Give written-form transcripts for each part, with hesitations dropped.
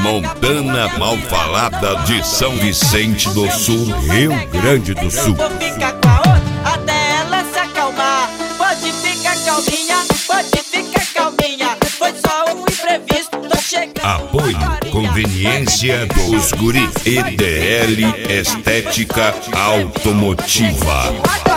Montana Malfalada de São Vicente do Sul, Rio Grande do Sul. Vou ficar com a outra até ela se acalmar. Pode ficar calminha, pode ficar calminha. Foi só um imprevisto, tô chegando. Apoio, conveniência dos guri. EDL Estética Automotiva.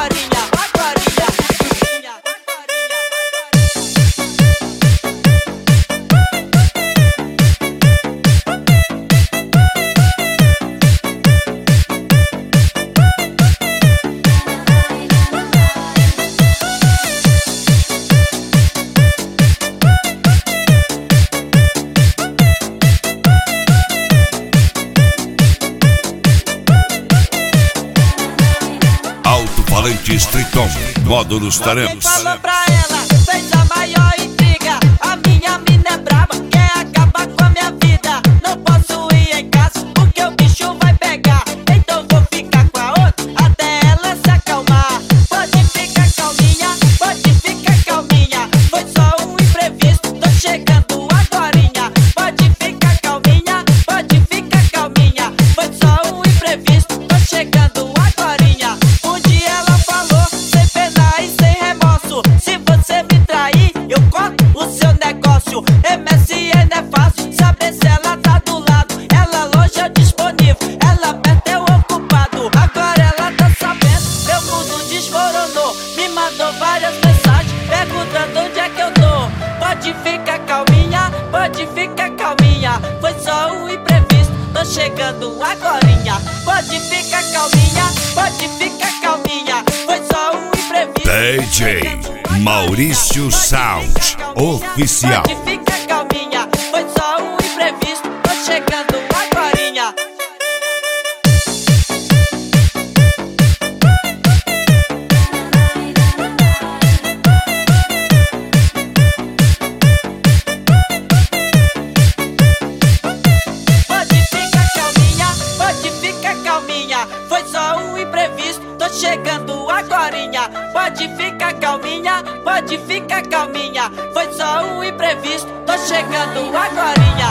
Alto-falantes Triton, módulos Tarampos. Falou pra ela, fez a maior intriga. A minha mina é braba, quer acabar com a minha vida. Não posso ir em casa, porque o bicho vai pegar. Então vou ficar com a outra, até ela se acalmar. Pode ficar calminha, pode ficar calminha. Foi só um imprevisto, tô chegando agorinha. Pode ficar calminha, pode ficar calminha. Foi só um imprevisto, tô chegando agorinha. Um dia ela falou, sem pena e sem remorso: se você me trair, eu corto o seu negócio. MSN é fácil, saber se ela tá do lado. Ela longe ou disponível, ela perto eu ocupado. Agora ela tá sabendo, meu mundo desmoronou. Me mandou várias mensagens, perguntando onde é que eu tô. Pode ficar calminha, pode ficar calminha. Foi só um imprevisto, tô chegando agorinha. Pode ficar calminha, pode ficar calminha. Foi só um imprevisto. DJ Maurício Sound Oficial. Pode ficar calminha, foi só um imprevisto, tô chegando agorinha. Pode ficar calminha, pode ficar calminha. Foi só um imprevisto, tô chegando agorinha. Pode ficar calminha, pode ficar calminha. Foi só um imprevisto, tô chegando agorinha.